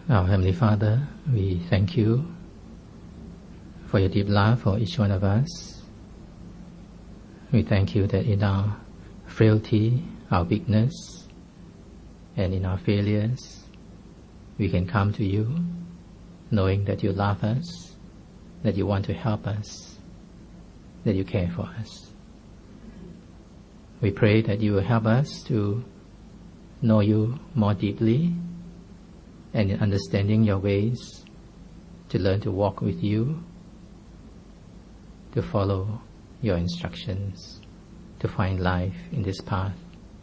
Our Heavenly Father, we thank you for your deep love for each one of us. We thank you that in our frailty, our weakness, and in our failures, we can come to you knowing that you love us, that you want to help us, that you care for us. We pray that you will help us to know you more deeply, and in understanding your ways, to learn to walk with you, to follow your instructions, to find life in this path.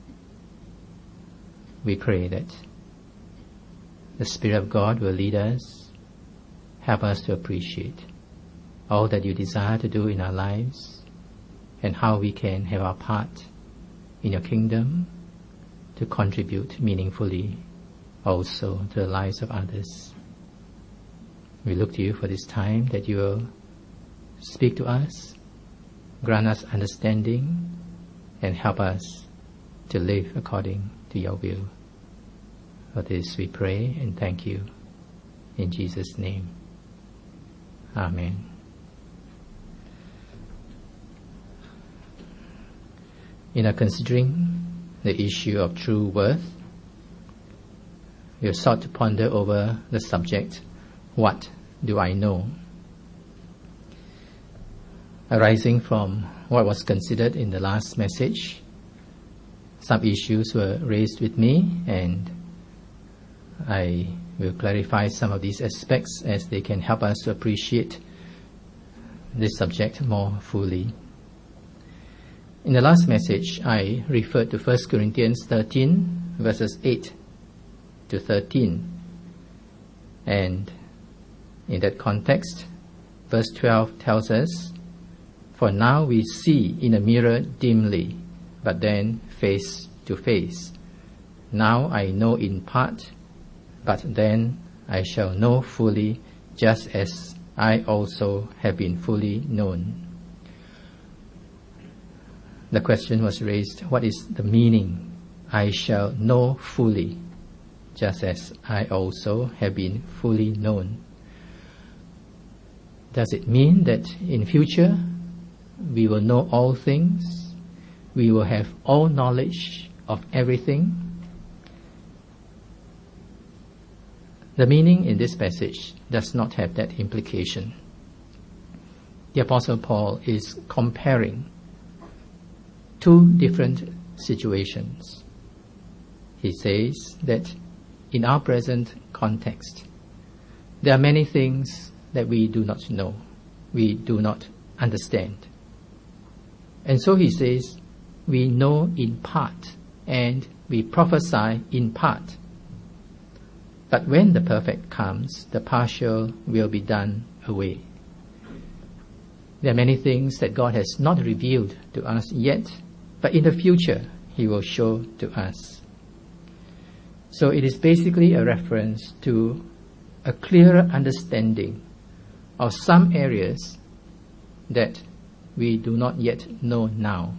We pray that the Spirit of God will lead us, help us to appreciate all that you desire to do in our lives, and how we can have our part in your kingdom to contribute meaningfully also to the lives of others. We look to you for this time, that you will speak to us, grant us understanding, and help us to live according to your will. For this we pray and thank you. In Jesus' name. Amen. In our considering the issue of true worth, we have sought to ponder over the subject, what do I know? Arising from what was considered in the last message, some issues were raised with me, and I will clarify some of these aspects as they can help us to appreciate this subject more fully. In the last message, I referred to 1 Corinthians 13, verses 8 to 13. And in that context, verse 12 tells us, "For now we see in a mirror dimly, but then face to face. Now I know in part, but then I shall know fully, just as I also have been fully known." The question was raised, what is the meaning, "I shall know fully, just as I also have been fully known"? Does it mean that in future we will know all things? We will have all knowledge of everything? The meaning in this passage does not have that implication. The Apostle Paul is comparing two different situations. He says that in our present context, there are many things that we do not know, we do not understand. And so he says, we know in part and we prophesy in part. But when the perfect comes, the partial will be done away. There are many things that God has not revealed to us yet, but in the future He will show to us. So it is basically a reference to a clearer understanding of some areas that we do not yet know now.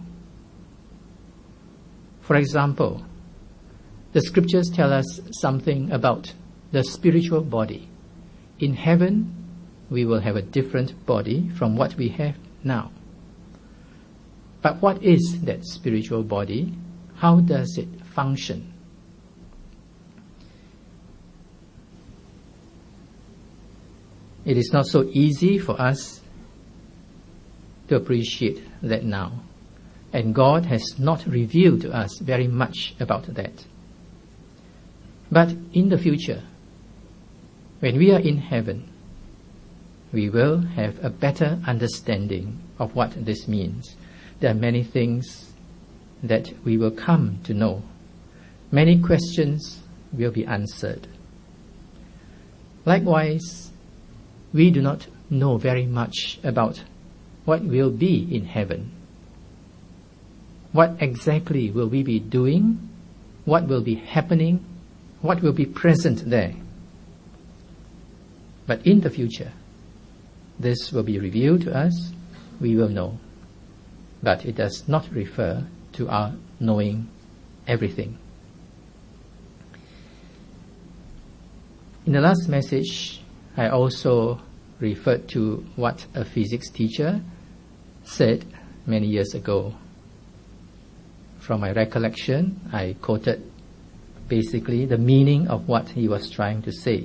For example, the scriptures tell us something about the spiritual body. In heaven, we will have a different body from what we have now. But what is that spiritual body? How does it function? It is not so easy for us to appreciate that now. And God has not revealed to us very much about that. But in the future, when we are in heaven, we will have a better understanding of what this means. There are many things that we will come to know. Many questions will be answered. Likewise, we do not know very much about what will be in heaven. What exactly will we be doing? What will be happening? What will be present there? But in the future, this will be revealed to us, we will know. But it does not refer to our knowing everything. In the last message, I also referred to what a physics teacher said many years ago. From my recollection, I quoted basically the meaning of what he was trying to say.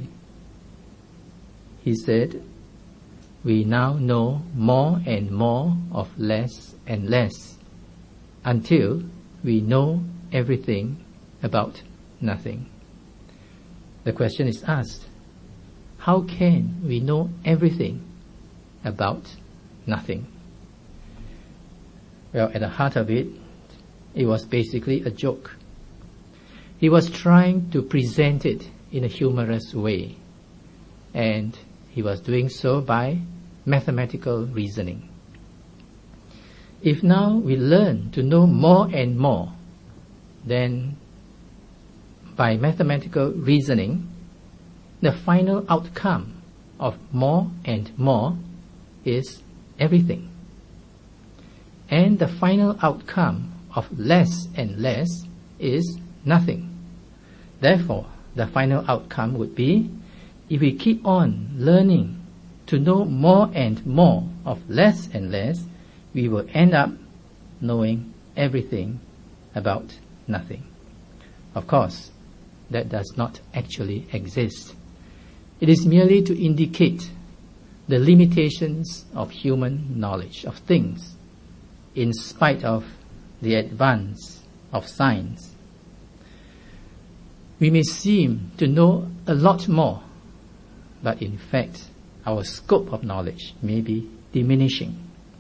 He said, "We now know more and more of less and less until we know everything about nothing." The question is asked, how can we know everything about nothing? Well, at the heart of it, it was basically a joke. He was trying to present it in a humorous way, and he was doing so by mathematical reasoning. If now we learn to know more and more, then by mathematical reasoning, the final outcome of more and more is everything. And the final outcome of less and less is nothing. Therefore, the final outcome would be, if we keep on learning to know more and more of less and less, we will end up knowing everything about nothing. Of course, that does not actually exist. It is merely to indicate the limitations of human knowledge of things, in spite of the advance of science. We may seem to know a lot more, but in fact, our scope of knowledge may be diminishing.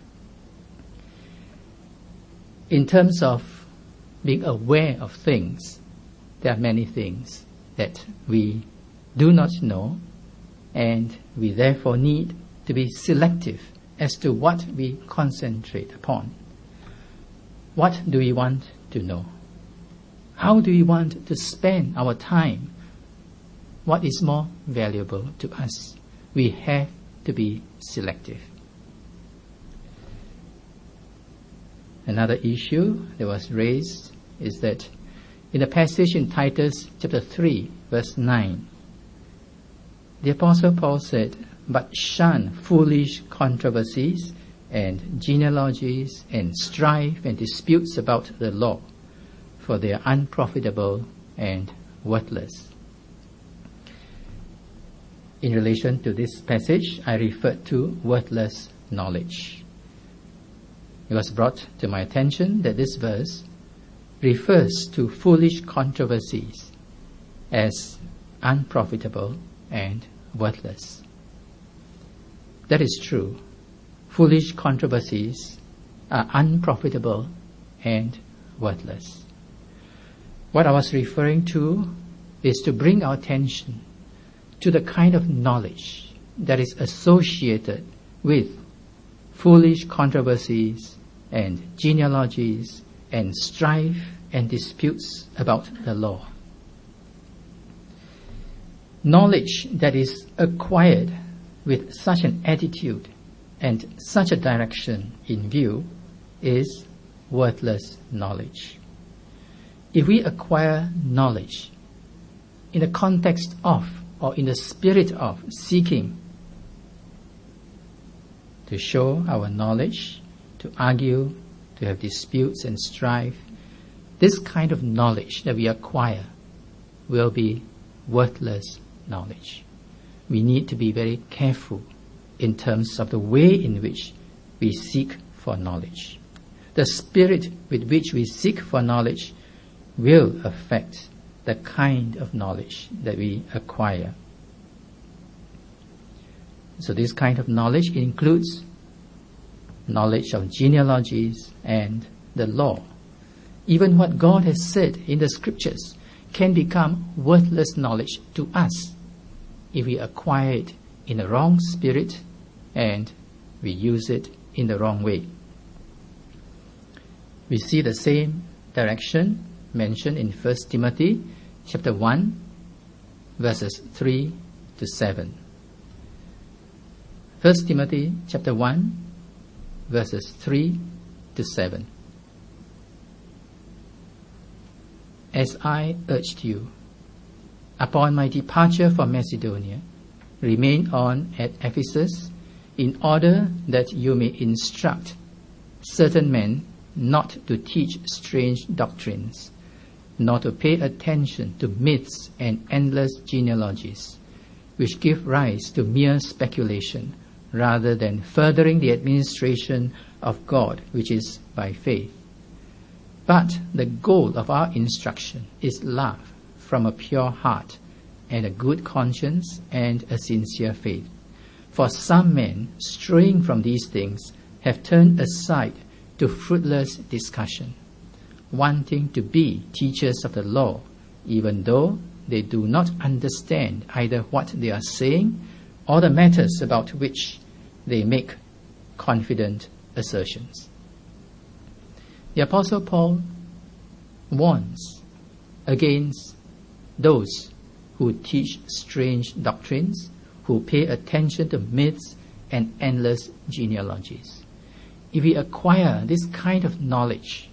In terms of being aware of things, there are many things that we do not know, and we therefore need to be selective as to what we concentrate upon. What do we want to know? How do we want to spend our time? What is more valuable to us? We have to be selective. Another issue that was raised is that in the passage in Titus chapter 3, verse 9, the Apostle Paul said, "But shun foolish controversies and genealogies and strife and disputes about the law, for they are unprofitable and worthless." In relation to this passage, I referred to worthless knowledge. It was brought to my attention that this verse refers to foolish controversies as unprofitable and worthless. That is true. Foolish controversies are unprofitable and worthless. What I was referring to is to bring our attention to the kind of knowledge that is associated with foolish controversies and genealogies and strife and disputes about the law. Knowledge that is acquired with such an attitude and such a direction in view is worthless knowledge. If we acquire knowledge in the context of or in the spirit of seeking to show our knowledge, to argue, to have disputes and strife, this kind of knowledge that we acquire will be worthless knowledge. We need to be very careful in terms of the way in which we seek for knowledge. The spirit with which we seek for knowledge will affect the kind of knowledge that we acquire. So this kind of knowledge includes knowledge of genealogies and the law. Even what God has said in the scriptures can become worthless knowledge to us if we acquire it in the wrong spirit and we use it in the wrong way. We see the same direction mentioned in 1 Timothy chapter 1, verses 3 to 7. 1 Timothy chapter 1, verses 3 to 7. As I urged you, upon my departure from Macedonia, remain on at Ephesus, in order that you may instruct certain men not to teach strange doctrines, nor to pay attention to myths and endless genealogies, which give rise to mere speculation, rather than furthering the administration of God, which is by faith. But the goal of our instruction is love from a pure heart, and a good conscience, and a sincere faith. For some men, straying from these things, have turned aside to fruitless discussion, wanting to be teachers of the law, even though they do not understand either what they are saying or the matters about which they make confident assertions. The Apostle Paul warns against those who teach strange doctrines, who pay attention to myths and endless genealogies. If we acquire this kind of knowledge,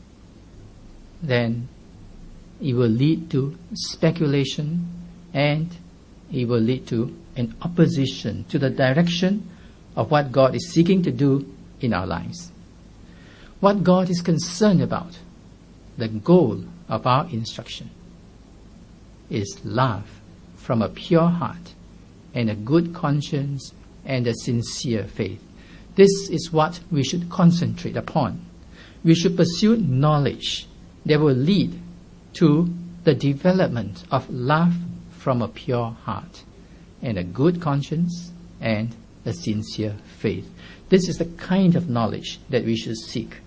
then it will lead to speculation, and it will lead to an opposition to the direction of what God is seeking to do in our lives. What God is concerned about, the goal of our instruction, is love from a pure heart and a good conscience and a sincere faith. This is what we should concentrate upon. We should pursue knowledge that will lead to the development of love from a pure heart and a good conscience and a sincere faith. This is the kind of knowledge that we should seek.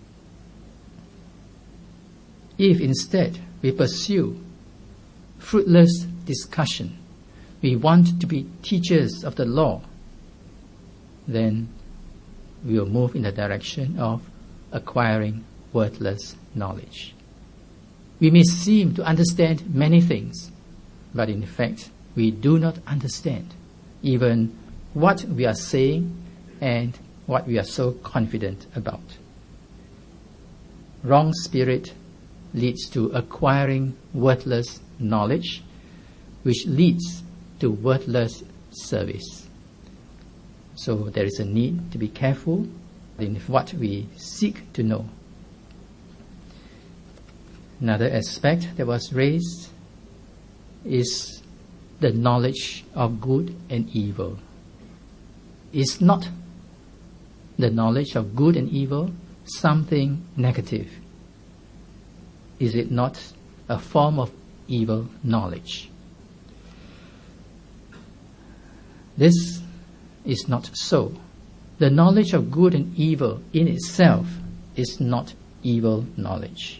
If instead we pursue fruitless discussion, we want to be teachers of the law, then we will move in the direction of acquiring worthless knowledge. We may seem to understand many things, but in fact, we do not understand even what we are saying and what we are so confident about. Wrong spirit leads to acquiring worthless knowledge, which leads to worthless service. So there is a need to be careful in what we seek to know. Another aspect that was raised is the knowledge of good and evil. Is not the knowledge of good and evil something negative? Is it not a form of evil knowledge? This is not so. The knowledge of good and evil in itself is not evil knowledge.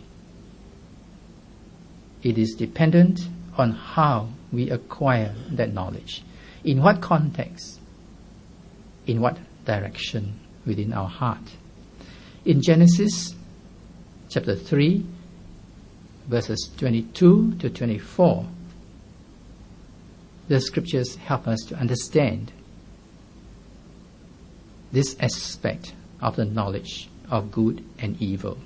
It is dependent on how we acquire that knowledge. In what context? In what direction within our heart? In Genesis chapter 3, verses 22 to 24, the scriptures help us to understand this aspect of the knowledge of good and evil.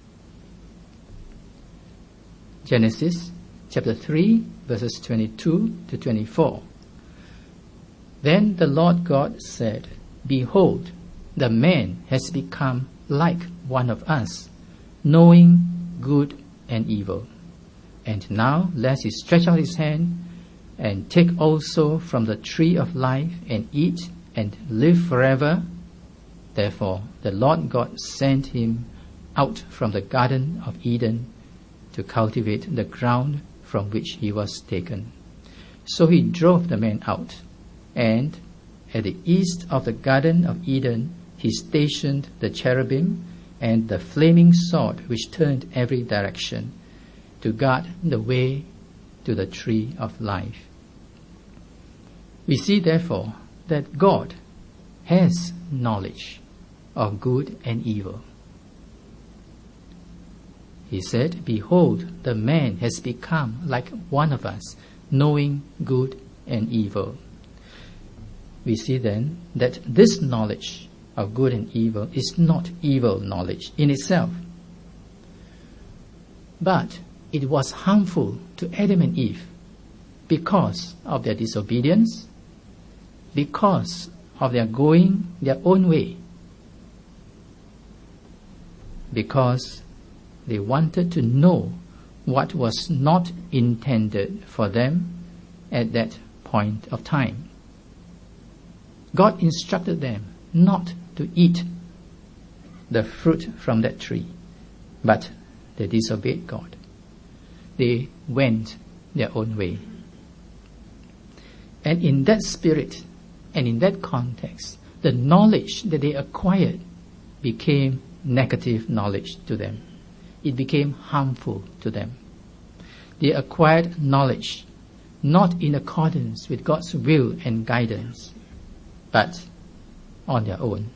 Genesis chapter 3, verses 22 to 24. Then the Lord God said, Behold, the man has become like one of us, knowing good and evil. And now lest he stretch out his hand and take also from the tree of life and eat and live forever. Therefore the Lord God sent him out from the Garden of Eden to cultivate the ground from which he was taken. So he drove the man out, and at the east of the Garden of Eden he stationed the cherubim and the flaming sword which turned every direction, to guard the way to the tree of life. We see therefore that God has knowledge of good and evil. He said, Behold, the man has become like one of us, knowing good and evil. We see then that this knowledge of good and evil is not evil knowledge in itself, but it was harmful to Adam and Eve because of their disobedience, because of their going their own way, because they wanted to know what was not intended for them at that point of time. God instructed them not to eat the fruit from that tree, but they disobeyed God. They went their own way. And in that spirit and in that context, the knowledge that they acquired became negative knowledge to them. It became harmful to them. They acquired knowledge not in accordance with God's will and guidance, but on their own,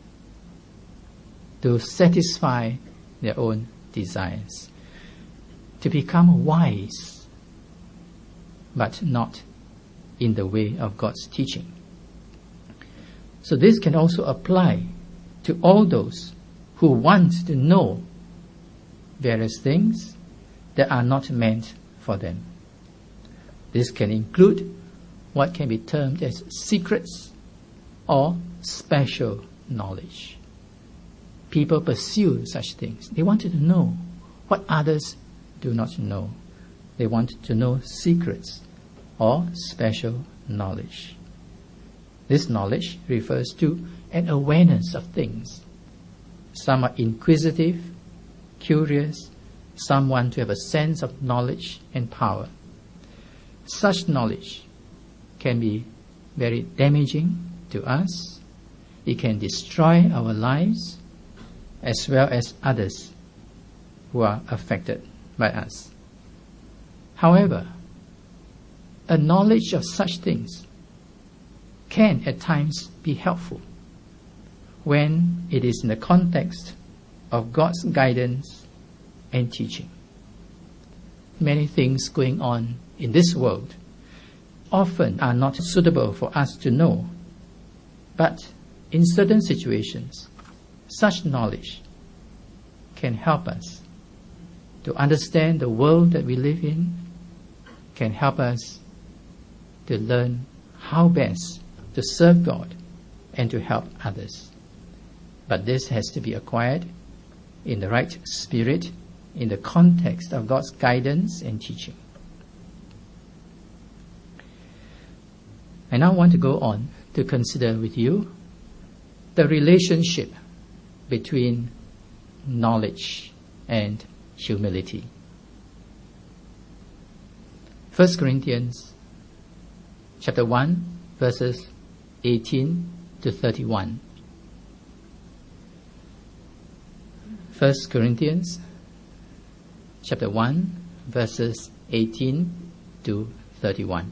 to satisfy their own desires, to become wise, but not in the way of God's teaching. So this can also apply to all those who want to know various things that are not meant for them. This can include what can be termed as secrets or special knowledge. People pursue such things. They wanted to know what others do not know. They want to know secrets or special knowledge. This knowledge refers to an awareness of things. Some are inquisitive, curious. Some want to have a sense of knowledge and power. Such knowledge can be very damaging to us. It can destroy our lives as well as others who are affected by us. However, a knowledge of such things can at times be helpful when it is in the context of God's guidance and teaching. Many things going on in this world often are not suitable for us to know, but in certain situations, such knowledge can help us to understand the world that we live in, can help us to learn how best to serve God and to help others. But this has to be acquired in the right spirit, in the context of God's guidance and teaching. I now want to go on to consider with you the relationship between knowledge and humility. 1 Corinthians chapter 1, verses 18 to 31. 1 Corinthians chapter 1, verses 18 to 31.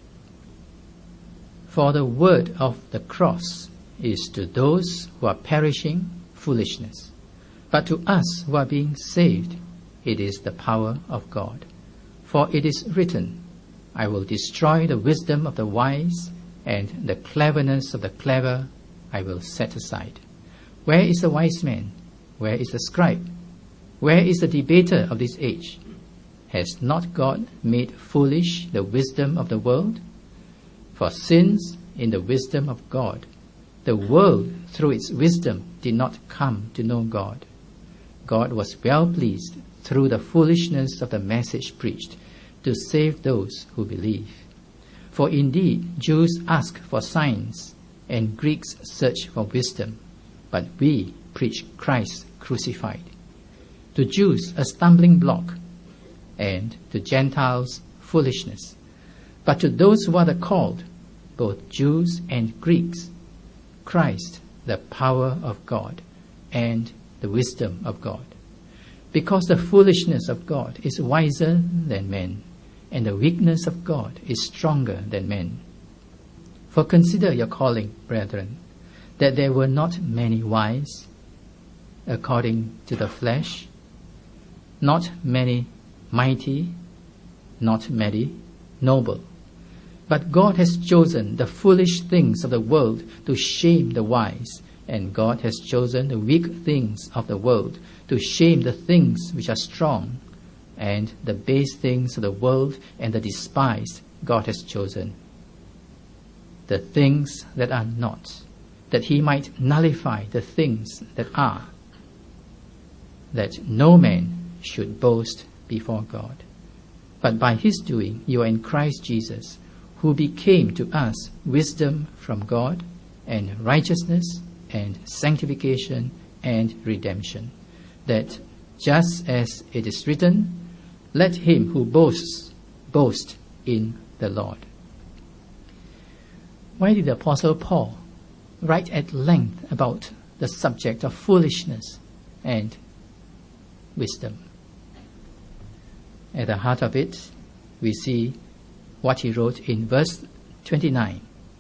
For the word of the cross is to those who are perishing foolishness, but to us who are being saved it is the power of God. For it is written, I will destroy the wisdom of the wise, and the cleverness of the clever I will set aside. Where is the wise man? Where is the scribe? Where is the debater of this age? Has not God made foolish the wisdom of the world? For since in the wisdom of God, the world through its wisdom did not come to know God, God was well pleased through the foolishness of the message preached to save those who believe. For indeed Jews ask for signs and Greeks search for wisdom, but we preach Christ crucified. To Jews a stumbling block, and to Gentiles foolishness. But to those who are the called, both Jews and Greeks, Christ, the power of God and the wisdom of God. Because the foolishness of God is wiser than men, and the weakness of God is stronger than men. For consider your calling, brethren, that there were not many wise, according to the flesh, not many mighty, not many noble. But God has chosen the foolish things of the world to shame the wise, and God has chosen the weak things of the world to shame the things which are strong, and the base things of the world and the despised, God has chosen the things that are not, that he might nullify the things that are, that no man should boast before God. But by his doing, you are in Christ Jesus, who became to us wisdom from God, and righteousness, and sanctification, and redemption. That just as it is written, let him who boasts, boast in the Lord. Why did the Apostle Paul write at length about the subject of foolishness and wisdom? At the heart of it, we see what he wrote in verse 29,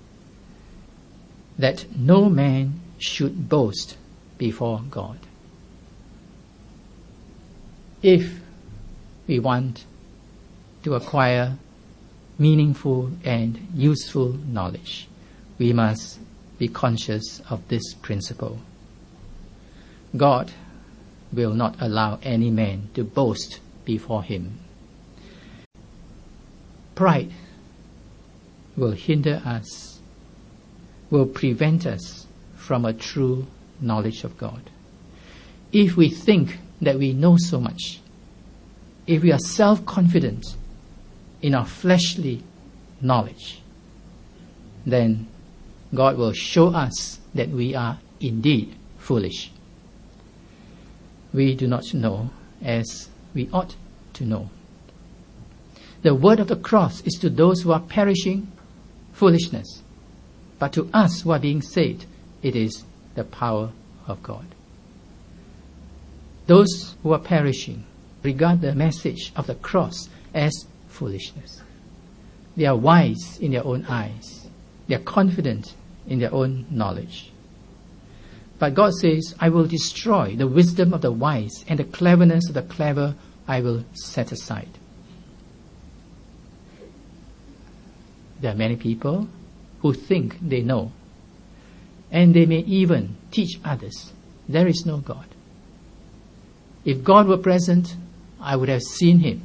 that no man should boast before God. If we want to acquire meaningful and useful knowledge, we must be conscious of this principle. God will not allow any man to boast before him. Pride will hinder us, will prevent us from a true knowledge of God. If we think that we know so much, if we are self-confident in our fleshly knowledge, then God will show us that we are indeed foolish. We do not know as we ought to know. The word of the cross is to those who are perishing foolishness, but to us who are being saved, it is the power of God. Those who are perishing regard the message of the cross as foolishness. They are wise in their own eyes. They are confident in their own knowledge. But God says, I will destroy the wisdom of the wise, and the cleverness of the clever I will set aside. There are many people who think they know, and they may even teach others there is no God. If God were present, I would have seen him.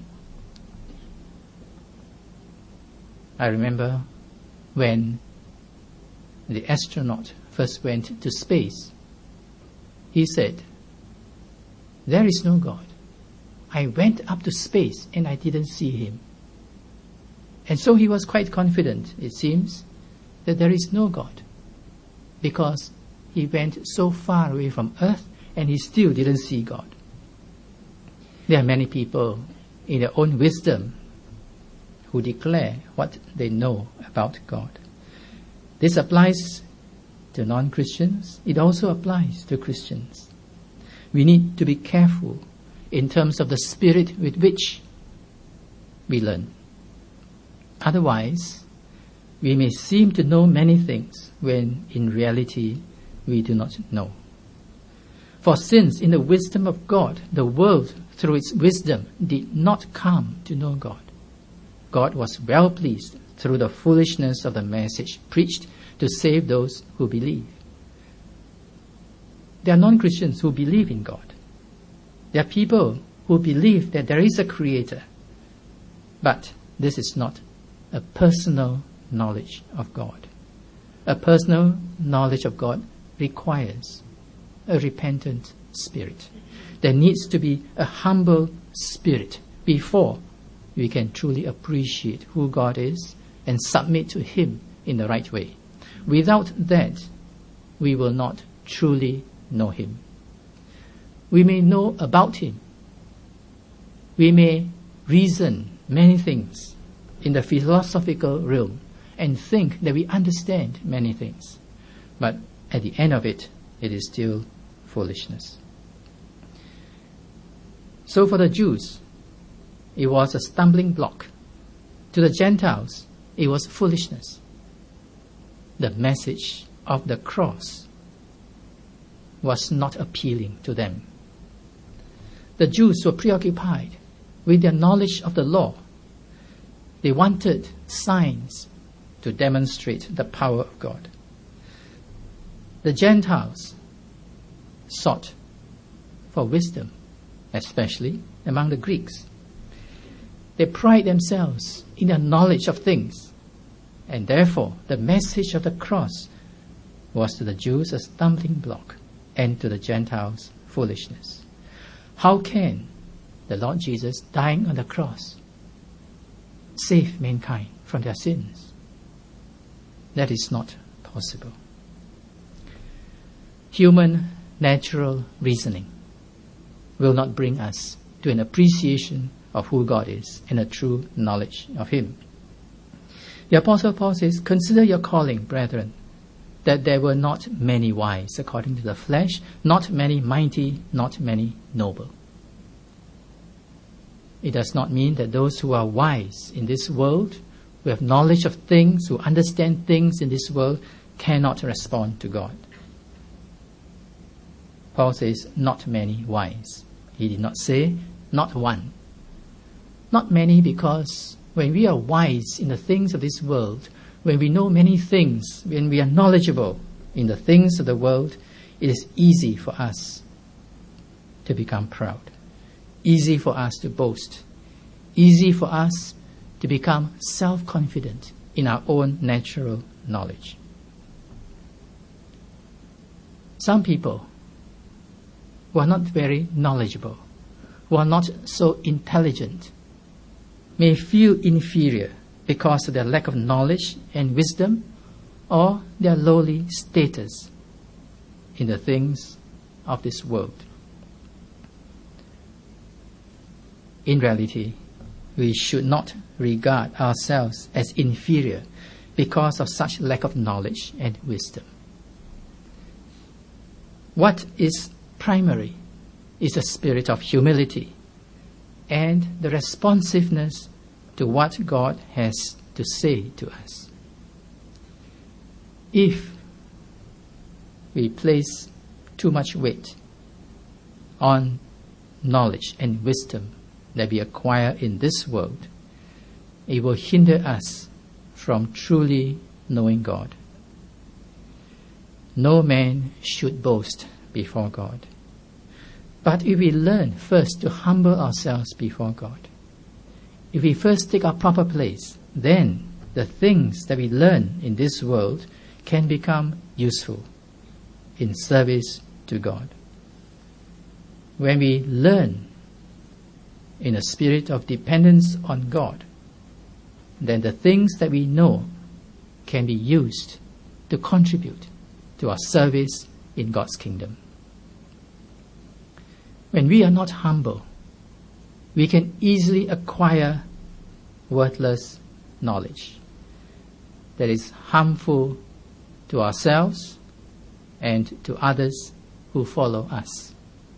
I remember when the astronaut first went to space, he said, there is no God. I went up to space and I didn't see him. And so he was quite confident, it seems, that there is no God, because he went so far away from earth and he still didn't see God. There are many people in their own wisdom who declare what they know about God. This applies to non-Christians. It also applies to Christians. We need to be careful in terms of the spirit with which we learn. Otherwise, we may seem to know many things when in reality we do not know. For since in the wisdom of God, the world through its wisdom did not come to know God, God was well pleased through the foolishness of the message preached to save those who believe. There are non-Christians who believe in God. There are people who believe that there is a Creator. But this is not a personal knowledge of God. A personal knowledge of God requires a repentant spirit. There needs to be a humble spirit before we can truly appreciate who God is and submit to him in the right way. Without that, we will not truly know him. We may know about him. We may reason many things in the philosophical realm and think that we understand many things. But at the end of it, it is still foolishness. So for the Jews, it was a stumbling block. To the Gentiles, it was foolishness. The message of the cross was not appealing to them. The Jews were preoccupied with their knowledge of the law. They wanted signs to demonstrate the power of God. The Gentiles sought for wisdom, especially among the Greeks. They pride themselves in their knowledge of things. And therefore, the message of the cross was to the Jews a stumbling block, and to the Gentiles foolishness. How can the Lord Jesus, dying on the cross, save mankind from their sins? That is not possible. Human natural reasoning will not bring us to an appreciation of who God is and a true knowledge of Him. The Apostle Paul says, "Consider your calling, brethren, that there were not many wise according to the flesh, not many mighty, not many noble." It does not mean that those who are wise in this world, who have knowledge of things, who understand things in this world, cannot respond to God. Paul says, not many wise. He did not say, not one. Not many, because when we are wise in the things of this world, when we know many things, when we are knowledgeable in the things of the world, it is easy for us to become proud, easy for us to boast, easy for us to become self-confident in our own natural knowledge. Some people who are not very knowledgeable, who are not so intelligent, may feel inferior because of their lack of knowledge and wisdom, or their lowly status in the things of this world. In reality, we should not regard ourselves as inferior because of such lack of knowledge and wisdom. What is primary is the spirit of humility and the responsiveness to what God has to say to us. If we place too much weight on knowledge and wisdom that we acquire in this world, it will hinder us from truly knowing God. No man should boast before God. But if we learn first to humble ourselves before God, if we first take our proper place, then the things that we learn in this world can become useful in service to God. When we learn in a spirit of dependence on God, then the things that we know can be used to contribute to our service in God's kingdom. When we are not humble, we can easily acquire worthless knowledge that is harmful to ourselves and to others who follow us.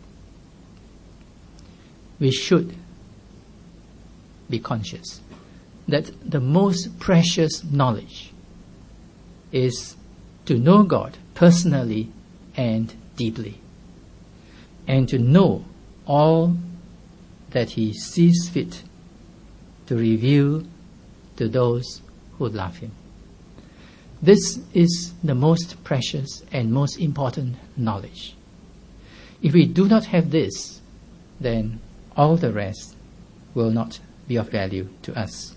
We should be conscious that the most precious knowledge is to know God personally and deeply, and to know all that He sees fit to reveal to those who love Him. This is the most precious and most important knowledge. If we do not have this, then all the rest will not be of value to us.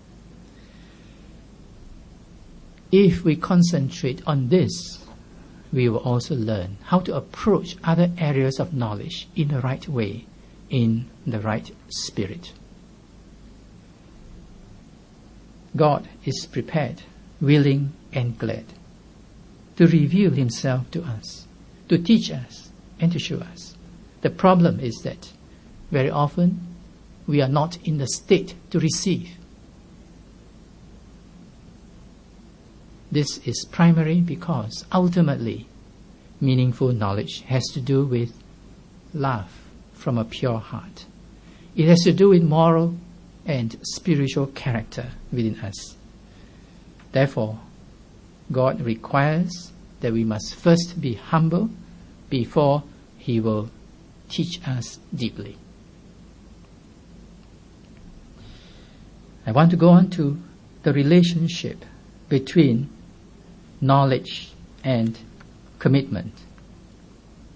If we concentrate on this, we will also learn how to approach other areas of knowledge in the right way, in the right spirit. God is prepared, willing and glad to reveal Himself to us, to teach us and to show us. The problem is that very often we are not in the state to receive. This is primary because ultimately meaningful knowledge has to do with love from a pure heart. It has to do with moral and spiritual character within us. Therefore, God requires that we must first be humble before He will teach us deeply. I want to go on to the relationship between knowledge and commitment.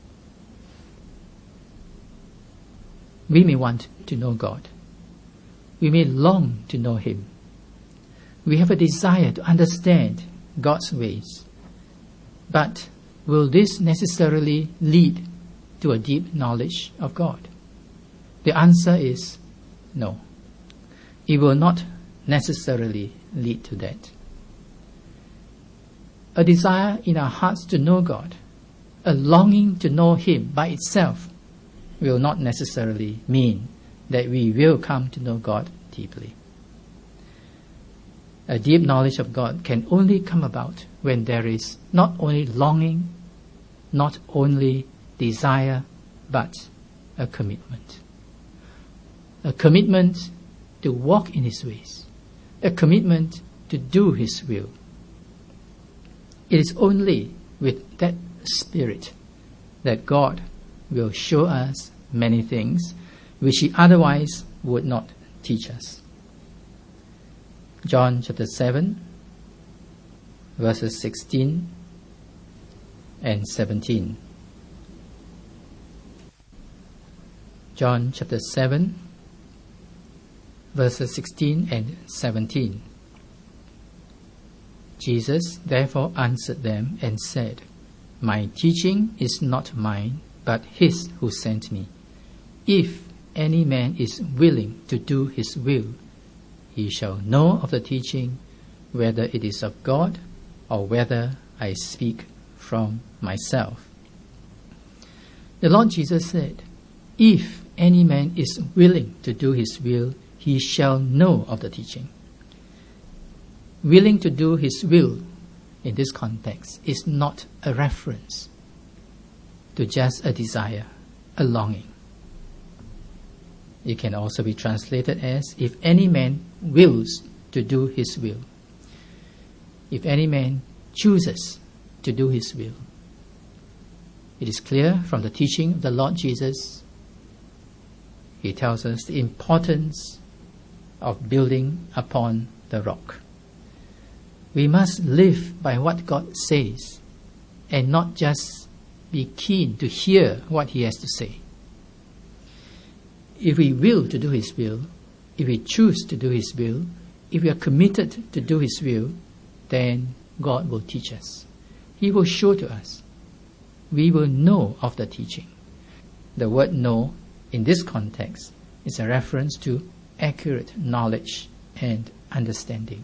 We may want to know God. we may long to know Him. We have a desire to understand God's ways. But will this necessarily lead to a deep knowledge of God? The answer is no. It will not necessarily lead to that. A desire in our hearts to know God, a longing to know Him by itself, will not necessarily mean that we will come to know God deeply. A deep knowledge of God can only come about when there is not only longing, not only desire, but a commitment. A commitment to walk in His ways. A commitment to do His will. It is only with that spirit that God will show us many things which He otherwise would not teach us. John chapter 7, verses 16 and 17. John chapter 7, verses 16 and 17. Jesus therefore answered them and said, My teaching is not mine, but His who sent me. If any man is willing to do His will, he shall know of the teaching, whether it is of God or whether I speak from myself. The Lord Jesus said, if any man is willing to do His will, he shall know of the teaching. Willing to do His will in this context is not a reference to just a desire, a longing. It can also be translated as, if any man wills to do His will. If any man chooses to do His will. It is clear from the teaching of the Lord Jesus. He tells us the importance of building upon the rock. We must live by what God says and not just be keen to hear what He has to say. If we will to do His will, if we choose to do His will, if we are committed to do His will, then God will teach us. He will show to us. We will know of the teaching. The word know in this context is a reference to accurate knowledge and understanding.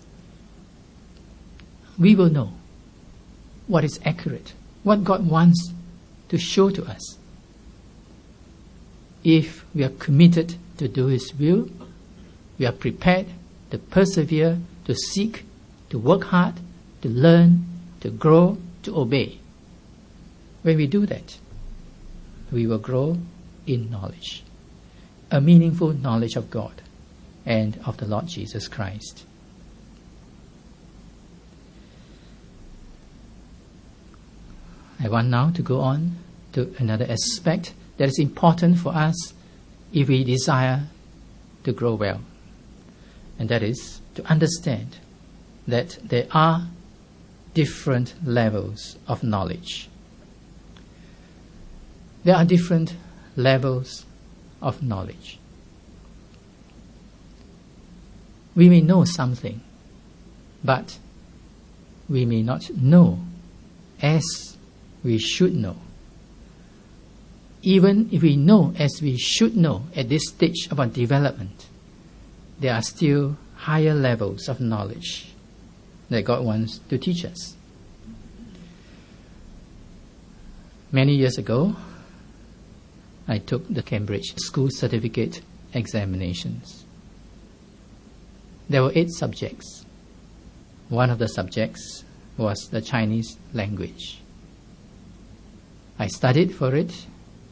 We will know what is accurate, what God wants to show to us. If we are committed to do His will, we are prepared to persevere, to seek, to work hard, to learn, to grow, to obey. When we do that, we will grow in knowledge, a meaningful knowledge of God and of the Lord Jesus Christ. I want now to go on to another aspect that is important for us if we desire to grow well. And that is to understand that there are different levels of knowledge. There are different levels of knowledge. We may know something, but we may not know as we should know. Even if we know as we should know at this stage of our development, there are still higher levels of knowledge that God wants to teach us. Many years ago, I took the Cambridge School Certificate examinations. There were 8 subjects. One of the subjects was the Chinese language. I studied for it.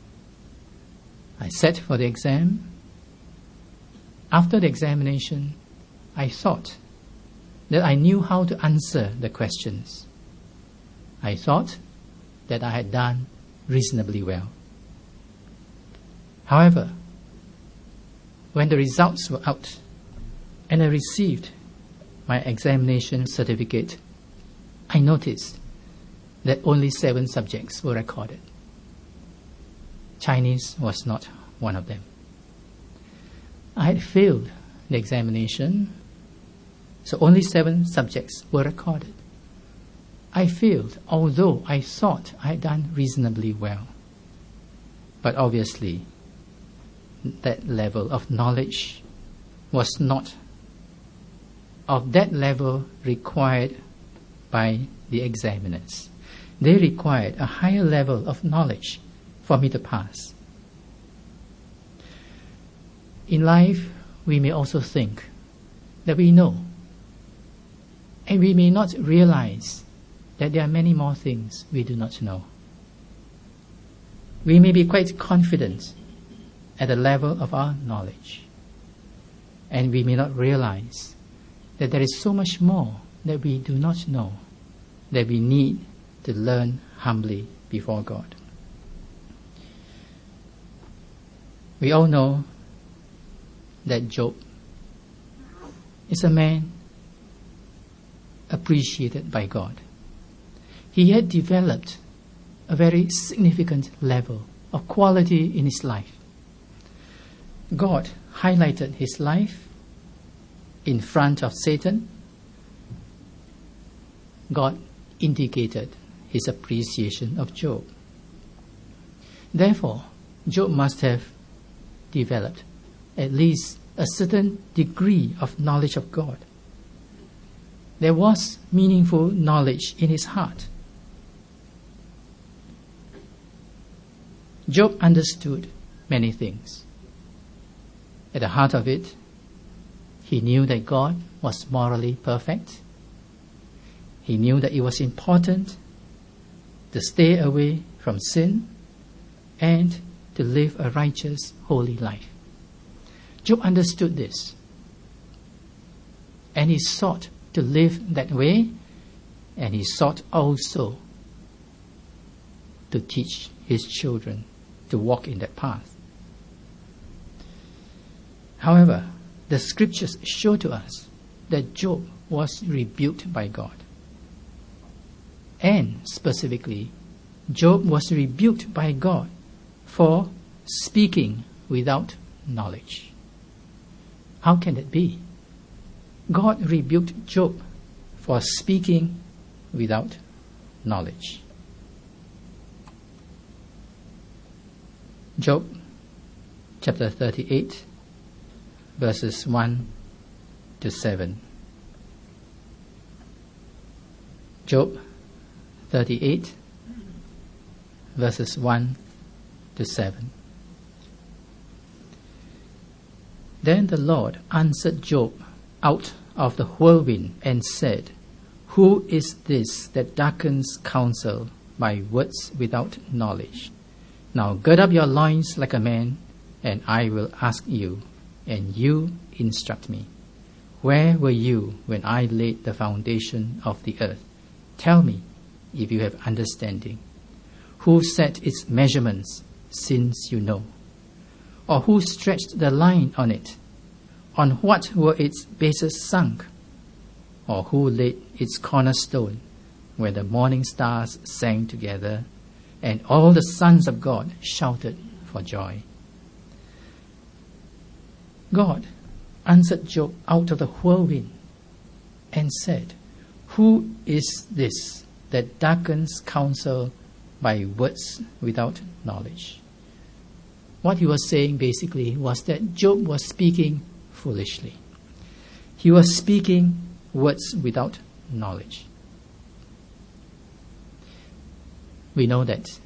I sat for the exam. After the examination, I thought that I knew how to answer the questions. I thought that I had done reasonably well. However, when the results were out and I received my examination certificate, I noticed that only 7 subjects were recorded. Chinese was not one of them. I had failed the examination, so only 7 subjects were recorded. I failed, although I thought I had done reasonably well. But obviously, that level of knowledge was not of that level required by the examiners. They required a higher level of knowledge for me to pass. In life, we may also think that we know, and we may not realize that there are many more things we do not know. We may be quite confident at the level of our knowledge, and we may not realize that there is so much more that we do not know, that we need to learn humbly before God. We all know that Job is a man appreciated by God. He had developed a very significant level of quality in his life. God highlighted his life in front of Satan. God indicated his appreciation of Job. Therefore, Job must have developed at least a certain degree of knowledge of God. There was meaningful knowledge in his heart. Job understood many things. At the heart of it, he knew that God was morally perfect. He knew that it was important to stay away from sin and to live a righteous, holy life. Job understood this, and he sought to live that way, and he sought also to teach his children to walk in that path. However, the scriptures show to us that Job was rebuked by God. And specifically, Job was rebuked by God for speaking without knowledge. How can that be? God rebuked Job for speaking without knowledge. Job chapter 38, verses 1 to 7. Job 38, verses 1 to 7. Then the Lord answered Job out of the whirlwind and said, "Who is this that darkens counsel by words without knowledge? Now gird up your loins like a man, and I will ask you, and you instruct me. Where were you when I laid the foundation of the earth? Tell me, if you have understanding. Who set its measurements, since you know? Or who stretched the line on it? On what were its bases sunk? Or who laid its cornerstone, where the morning stars sang together, and all the sons of God shouted for joy?" God answered Job out of the whirlwind and said, "Who is this that darkens counsel by words without knowledge?" What he was saying basically was that Job was speaking foolishly. He was speaking words without knowledge. We know that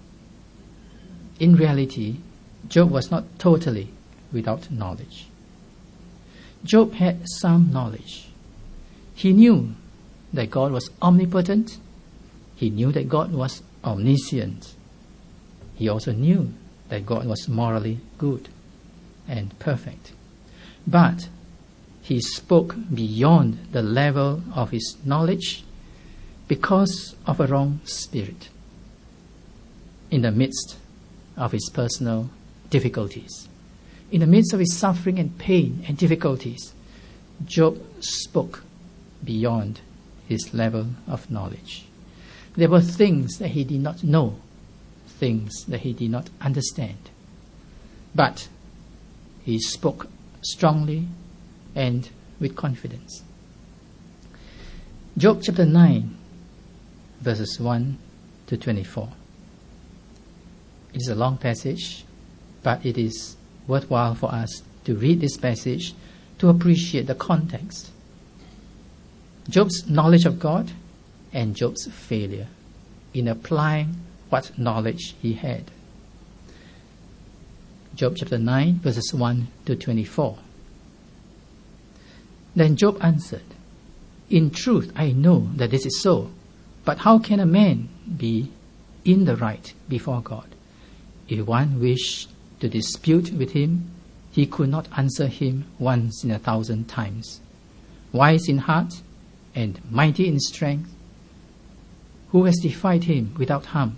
in reality, Job was not totally without knowledge. Job had some knowledge. He knew that God was omnipotent. He knew that God was omniscient. He also knew that God was morally good and perfect. But he spoke beyond the level of his knowledge because of a wrong spirit. In the midst of his personal difficulties, in the midst of his suffering and pain and difficulties, Job spoke beyond his level of knowledge. There were things that he did not know, things that he did not understand. But he spoke strongly and with confidence. Job chapter 9, verses 1 to 24. It is a long passage, but it is worthwhile for us to read this passage to appreciate the context. Job's knowledge of God and Job's failure in applying what knowledge he had. Job chapter 9, verses 1 to 24. Then Job answered, "In truth I know that this is so, but how can a man be in the right before God? If one wished to dispute with him, he could not answer him once in 1,000 times. Wise in heart and mighty in strength, who has defied him without harm?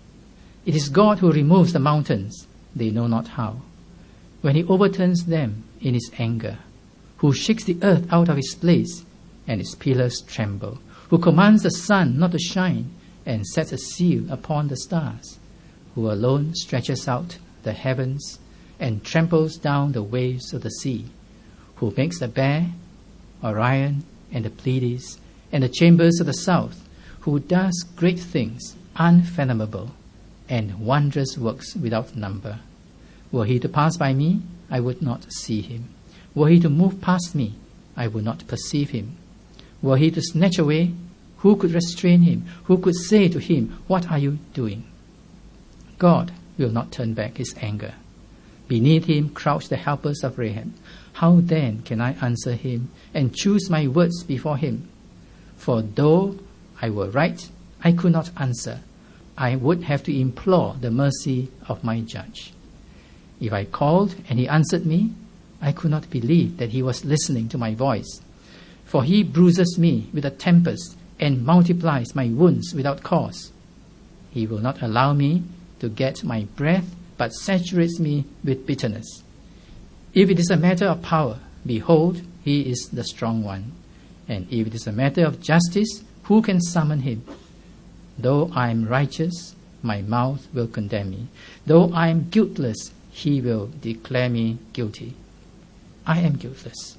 It is God who removes the mountains, they know not how. When he overturns them in his anger, who shakes the earth out of its place, and its pillars tremble, who commands the sun not to shine, and sets a seal upon the stars, who alone stretches out the heavens, and tramples down the waves of the sea, who makes the bear, Orion, and the Pleiades, and the chambers of the south, who does great things, unfathomable, and wondrous works without number. Were he to pass by me, I would not see him. Were he to move past me, I would not perceive him. Were he to snatch away, who could restrain him? Who could say to him, what are you doing? God will not turn back his anger. Beneath him crouch the helpers of Rahab. How then can I answer him and choose my words before him? For though I were right, I could not answer. I would have to implore the mercy of my judge. If I called and he answered me, I could not believe that he was listening to my voice. For he bruises me with a tempest and multiplies my wounds without cause. He will not allow me to get my breath, but saturates me with bitterness. If it is a matter of power, behold, he is the strong one. And if it is a matter of justice, who can summon him? Though I am righteous, my mouth will condemn me. Though I am guiltless, he will declare me guilty. I am guiltless.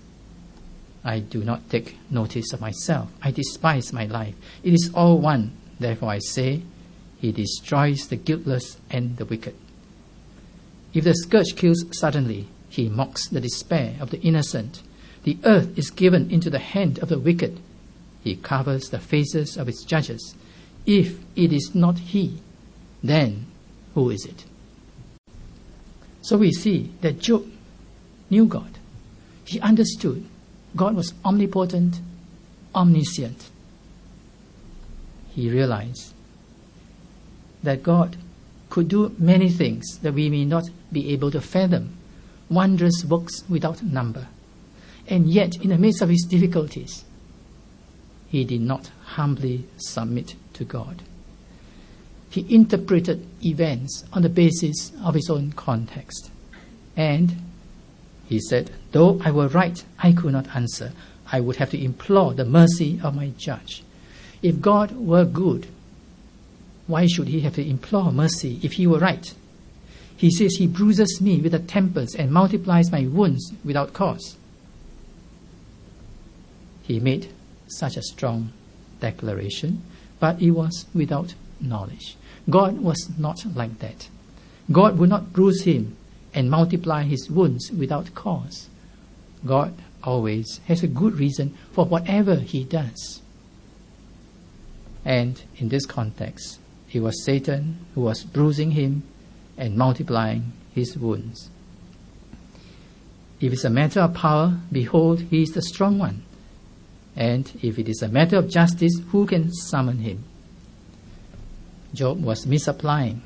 I do not take notice of myself. I despise my life. It is all one. Therefore I say, he destroys the guiltless and the wicked. If the scourge kills suddenly, he mocks the despair of the innocent. The earth is given into the hand of the wicked. He covers the faces of its judges. If it is not he, then who is it? So we see that Job knew God. He understood God was omnipotent, omniscient. He realized that God could do many things that we may not be able to fathom, wondrous works without number. And yet, in the midst of his difficulties, he did not humbly submit to God. He interpreted events on the basis of his own context. And he said, though I were right, I could not answer. I would have to implore the mercy of my judge. If God were good, why should he have to implore mercy if he were right? He says he bruises me with a tempest and multiplies my wounds without cause. He made such a strong declaration, but it was without knowledge. God was not like that. God would not bruise him and multiply his wounds without cause. God always has a good reason for whatever he does. And in this context, it was Satan who was bruising him and multiplying his wounds. If it's a matter of power, behold, he is the strong one. And if it is a matter of justice, who can summon him? Job was misapplying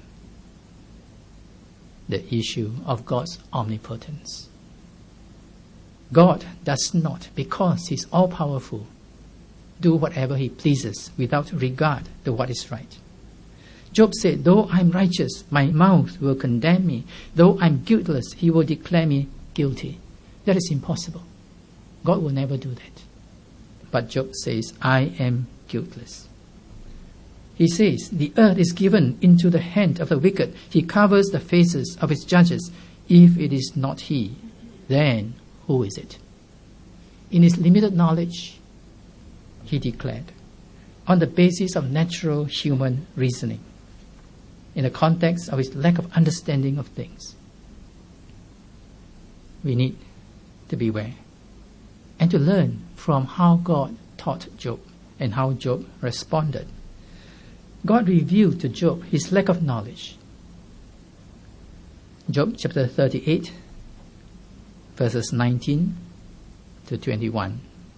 the issue of God's omnipotence. God does not, because he's all-powerful, do whatever he pleases without regard to what is right. Job said, though I'm righteous, my mouth will condemn me. Though I'm guiltless, he will declare me guilty. That is impossible. God will never do that. But Job says, I am guiltless. He says, the earth is given into the hand of the wicked. He covers the faces of his judges. If it is not he, then who is it? in his limited knowledge, he declared, on the basis of natural human reasoning, in the context of his lack of understanding of things. We need to beware and to learn from how God taught Job and how Job responded. God revealed to Job his lack of knowledge. Job chapter 38, verses 19 to 21.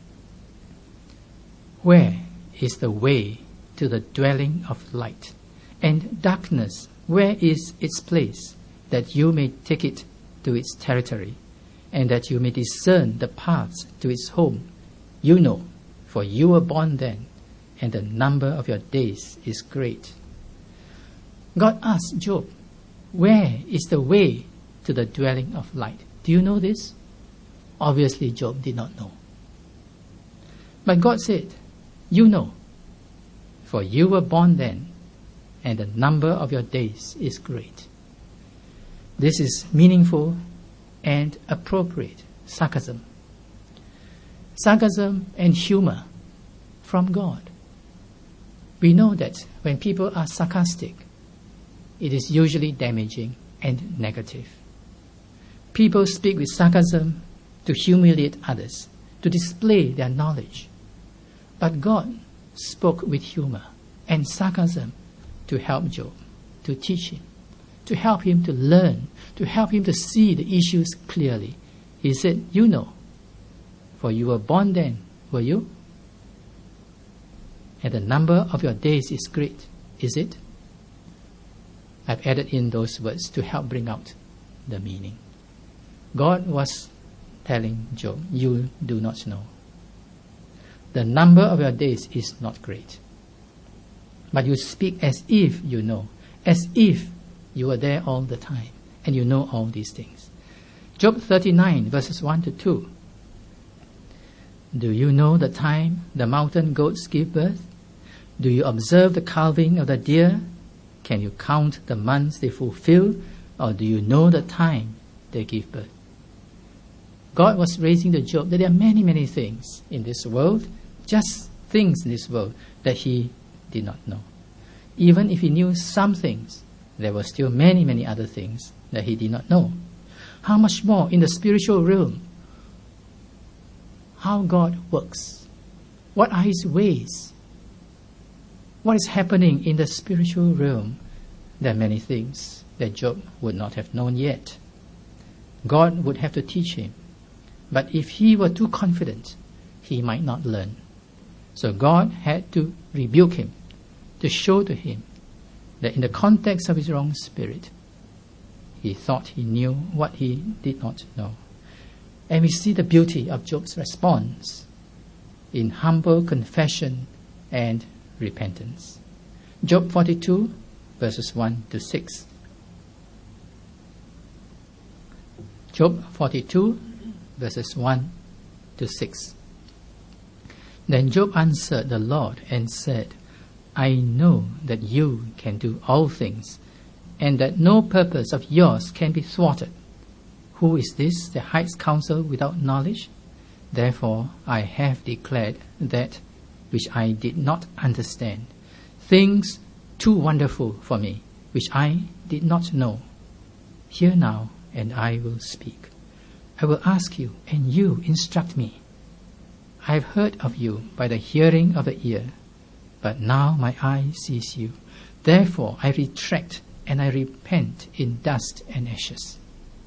Where is the way to the dwelling of light? And darkness, where is its place, that you may take it to its territory, and that you may discern the paths to its home? You know, for you were born then, and the number of your days is great. God asked Job, where is the way to the dwelling of light? Do you know this? Obviously, Job did not know. But God said, you know, for you were born then, and the number of your days is great. This is meaningful and appropriate sarcasm. Sarcasm and humor from God. We know that when people are sarcastic, it is usually damaging and negative. People speak with sarcasm to humiliate others, to display their knowledge. But God spoke with humor and sarcasm to help Job, to teach him, to help him to learn, to help him to see the issues clearly. He said, you know, for you were born then, were you? And the number of your days is great, is it? I've added in those words to help bring out the meaning. God was telling Job, you do not know. The number of your days is not great. But you speak as if you know, as if you were there all the time, and you know all these things. Job 39, verses 1 to 2. Do you know the time the mountain goats give birth? Do you observe the calving of the deer? Can you count the months they fulfill, or do you know the time they give birth? God was raising to Job that there are many, many things in this world, just things in this world that he did not know. Even if he knew some things, there were still many, many other things that he did not know. How much more in the spiritual realm? How God works? What are his ways? What is happening in the spiritual realm? There are many things that Job would not have known yet. God would have to teach him. But if he were too confident, he might not learn. So God had to rebuke him, to show to him that in the context of his wrong spirit, he thought he knew what he did not know. And we see the beauty of Job's response in humble confession and repentance. Job 42, verses 1 to 6. Job 42, verses 1 to 6. Then Job answered the Lord and said, I know that you can do all things, and that no purpose of yours can be thwarted. Who is this that hides counsel without knowledge? Therefore I have declared that which I did not understand, things too wonderful for me, which I did not know. Hear now, and I will speak. I will ask you, and you instruct me. I have heard of you by the hearing of the ear, but now my eye sees you. Therefore I retract and I repent in dust and ashes.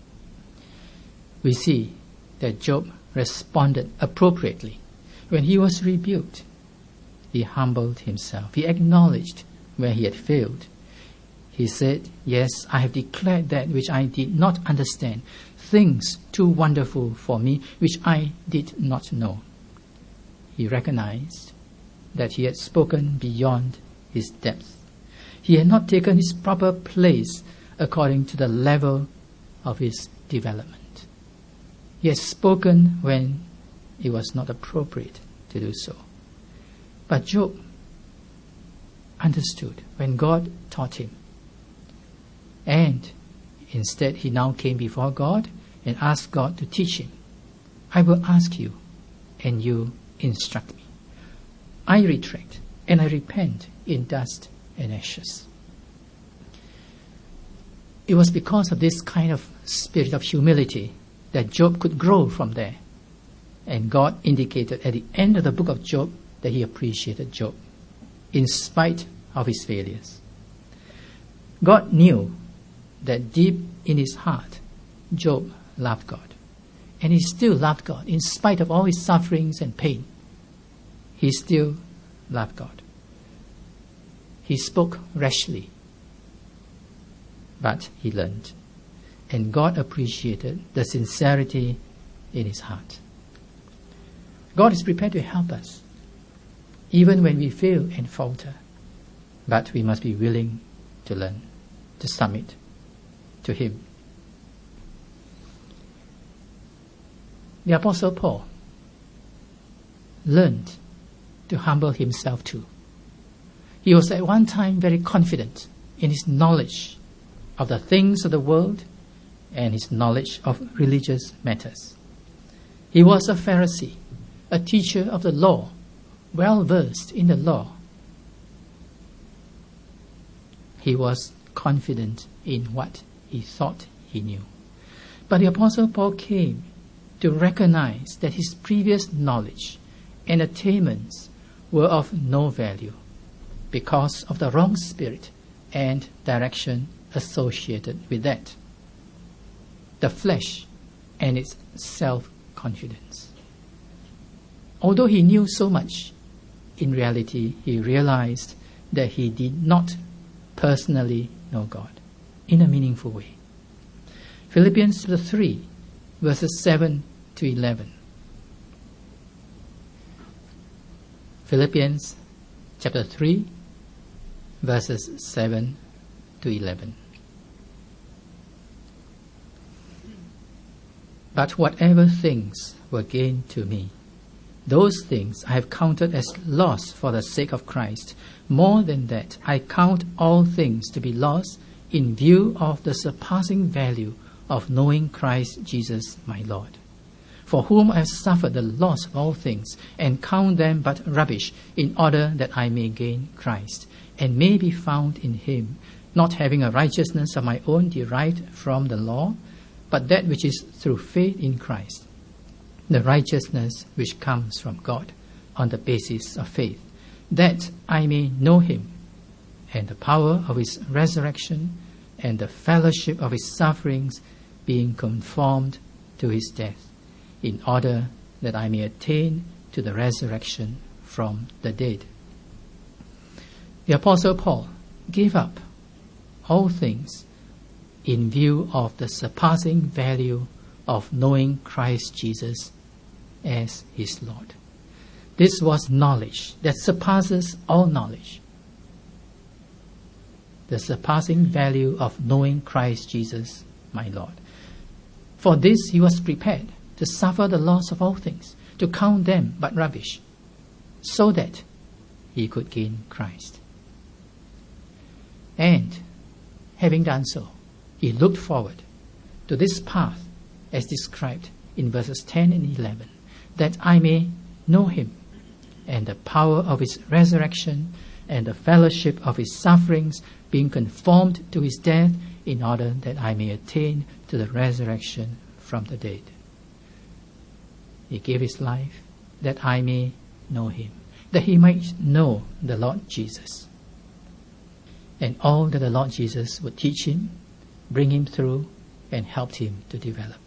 We see that Job responded appropriately. When he was rebuked, he humbled himself. He acknowledged where he had failed. He said, yes, I have declared that which I did not understand, things too wonderful for me, which I did not know. He recognized that he had spoken beyond his depth. He had not taken his proper place according to the level of his development. He had spoken when it was not appropriate to do so. But Job understood when God taught him. And instead he now came before God and asked God to teach him. I will ask you, and you instruct me. I retract and I repent in dust and ashes. It was because of this kind of spirit of humility that Job could grow from there. And God indicated at the end of the book of Job that he appreciated Job in spite of his failures. God knew that deep in his heart, Job loved God. And he still loved God in spite of all his sufferings and pain. He still loved God. He spoke rashly, but he learned. And God appreciated the sincerity in his heart. God is prepared to help us, even when we fail and falter. But we must be willing to learn, to submit to Him. The Apostle Paul learned to humble himself too. He was at one time very confident in his knowledge of the things of the world and his knowledge of religious matters. He was a Pharisee, a teacher of the law, well versed in the law. He was confident in what he thought he knew. But the Apostle Paul came to recognize that his previous knowledge and attainments were of no value because of the wrong spirit and direction associated with that. The flesh and its self-confidence. Although he knew so much, in reality he realized that he did not personally know God in a meaningful way. Philippians 3, verses 7 to 11. Philippians chapter 3, verses 7 to 11. But whatever things were gained to me, those things I have counted as loss for the sake of Christ. More than that, I count all things to be loss in view of the surpassing value of knowing Christ Jesus my Lord, for whom I have suffered the loss of all things, and count them but rubbish, in order that I may gain Christ, and may be found in Him, not having a righteousness of my own derived from the law, but that which is through faith in Christ, the righteousness which comes from God on the basis of faith, that I may know Him, and the power of His resurrection, and the fellowship of His sufferings, being conformed to His death, in order that I may attain to the resurrection from the dead. The Apostle Paul gave up all things in view of the surpassing value of knowing Christ Jesus as his Lord. This was knowledge that surpasses all knowledge. The surpassing value of knowing Christ Jesus, my Lord. For this he was prepared to suffer the loss of all things, to count them but rubbish, so that he could gain Christ. And having done so, he looked forward to this path as described in verses 10 and 11, that I may know Him, and the power of His resurrection, and the fellowship of His sufferings, being conformed to His death, in order that I may attain to the resurrection from the dead. He gave His life that I may know Him, that He might know the Lord Jesus, and all that the Lord Jesus would teach him, bring him through, and helped him to develop.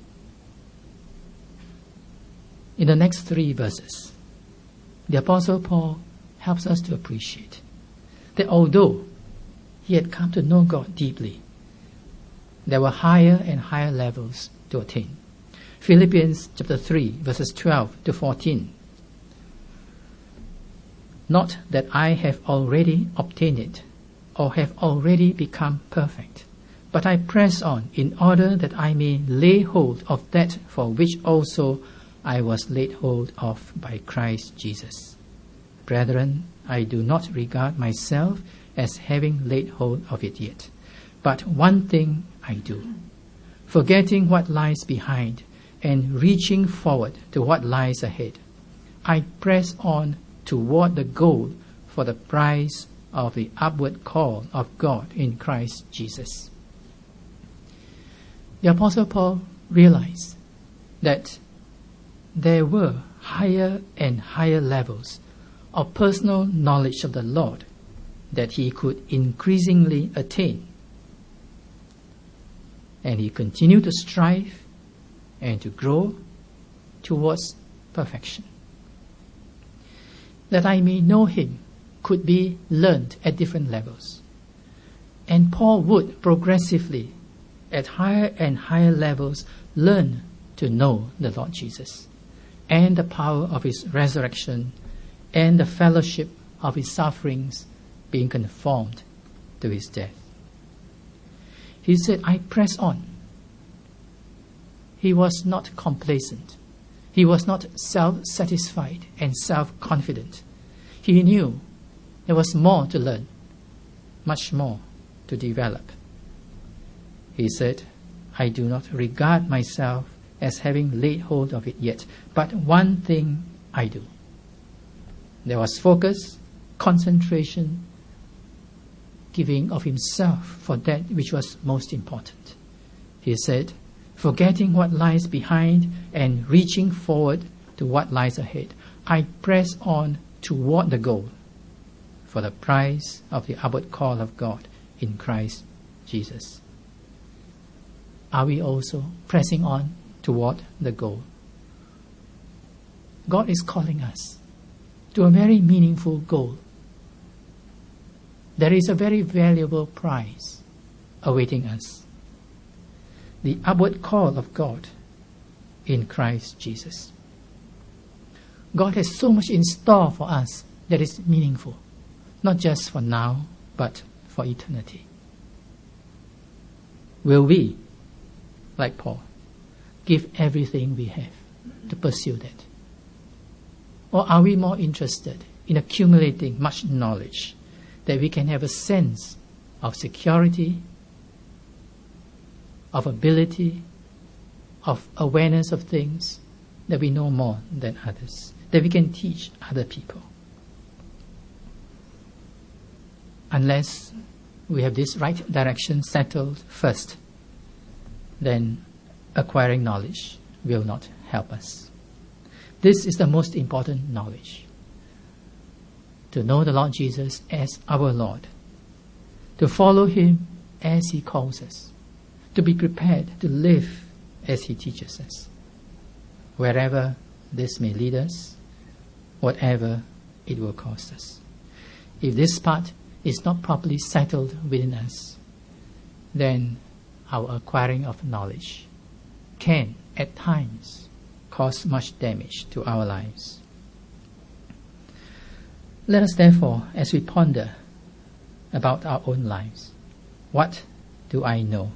In the next 3 verses, the Apostle Paul helps us to appreciate that although he had come to know God deeply, there were higher and higher levels to attain. Philippians chapter 3, verses 12 to 14. Not that I have already obtained it, or have already become perfect, but I press on in order that I may lay hold of that for which also I was laid hold of by Christ Jesus. Brethren, I do not regard myself as having laid hold of it yet, but one thing I do, forgetting what lies behind and reaching forward to what lies ahead. I press on toward the goal for the prize of the upward call of God in Christ Jesus. The Apostle Paul realized that there were higher and higher levels of personal knowledge of the Lord that he could increasingly attain. And he continued to strive and to grow towards perfection. That I may know him could be learned at different levels. And Paul would progressively, at higher and higher levels, learn to know the Lord Jesus and the power of his resurrection and the fellowship of his sufferings, being conformed to his death. He said, I press on. He was not complacent. He was not self-satisfied and self-confident. He knew there was more to learn, much more to develop. He said, I do not regard myself as having laid hold of it yet, but one thing I do. There was focus, concentration, giving of himself for that which was most important. He said, forgetting what lies behind and reaching forward to what lies ahead, I press on toward the goal for the prize of the upward call of God in Christ Jesus. Are we also pressing on toward the goal? God is calling us to a very meaningful goal. There is a very valuable prize awaiting us. The upward call of God in Christ Jesus. God has so much in store for us that is meaningful, not just for now, but for eternity. Will we, like Paul, give everything we have to pursue that? Or are we more interested in accumulating much knowledge that we can have a sense of security, of ability, of awareness of things, that we know more than others, that we can teach other people? Unless we have this right direction settled first, then acquiring knowledge will not help us. This is the most important knowledge. To know the Lord Jesus as our Lord, to follow him as he calls us, to be prepared to live as he teaches us, wherever this may lead us, whatever it will cost us. If this part is not properly settled within us, then our acquiring of knowledge can, at times, cause much damage to our lives. Let us therefore, as we ponder about our own lives, what do I know?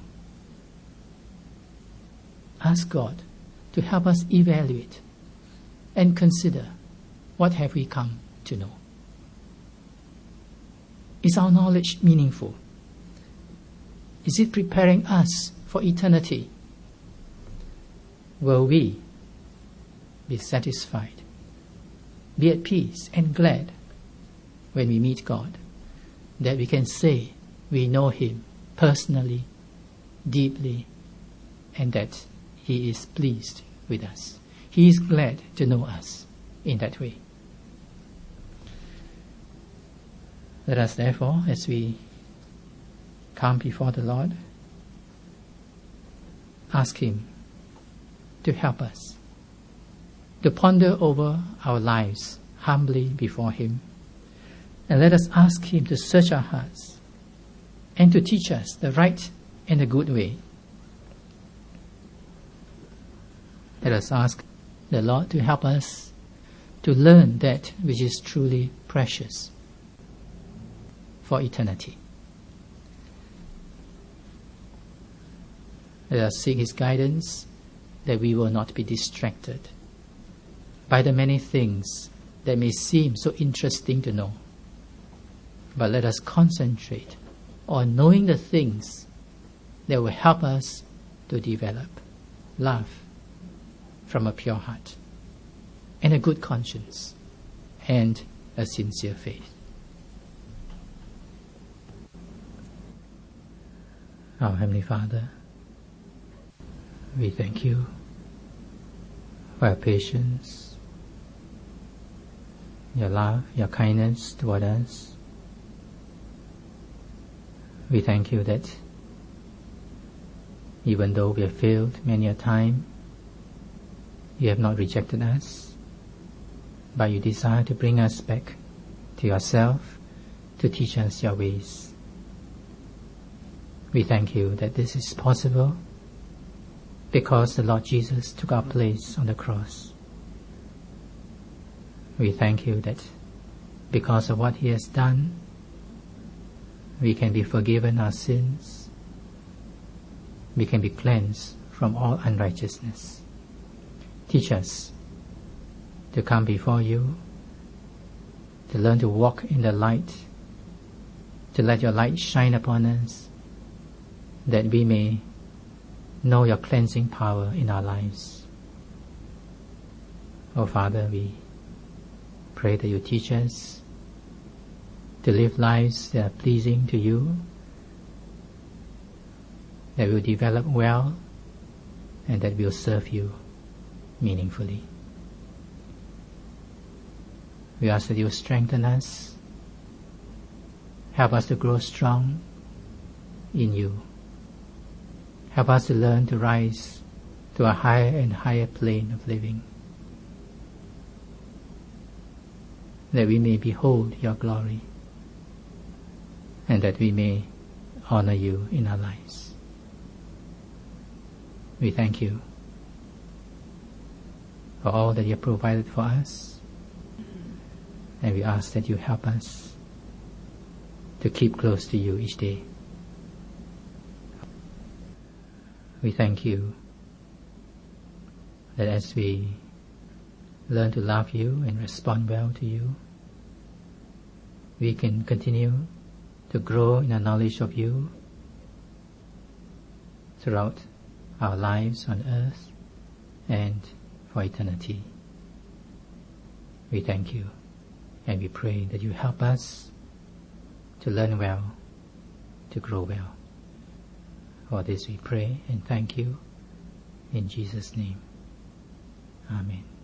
Ask God to help us evaluate and consider, what have we come to know? Is our knowledge meaningful? Is it preparing us for eternity? Will we be satisfied, be at peace and glad when we meet God, that we can say we know him personally, deeply, and that he is pleased with us. He is glad to know us in that way. Let us therefore, as we come before the Lord, ask him to help us, to ponder over our lives humbly before him, and let us ask him to search our hearts and to teach us the right and the good way. Let us ask the Lord to help us to learn that which is truly precious for eternity. Let us seek his guidance, that we will not be distracted by the many things that may seem so interesting to know. But let us concentrate on knowing the things that will help us to develop love, from a pure heart, and a good conscience, and a sincere faith. Our Heavenly Father, we thank you for your patience, your love, your kindness toward us. We thank you that even though we have failed many a time, you have not rejected us, but you desire to bring us back to yourself, to teach us your ways. We thank you that this is possible because the Lord Jesus took our place on the cross. We thank you that because of what He has done, we can be forgiven our sins. We can be cleansed from all unrighteousness. Teach us to come before you, to learn to walk in the light, to let your light shine upon us, that we may know your cleansing power in our lives. Oh Father, we pray that you teach us to live lives that are pleasing to you, that will develop well, and that will serve you meaningfully. We ask that you strengthen us, help us to grow strong in you. Help us to learn to rise to a higher and higher plane of living, that we may behold your glory, and that we may honor you in our lives. We thank you for all that you have provided for us, and we ask that you help us to keep close to you each day. We thank you that as we learn to love you and respond well to you, we can continue to grow in the knowledge of you throughout our lives on earth and for eternity. We thank you, and we pray that you help us to learn well, to grow well. For this we pray and thank you in Jesus' name. Amen.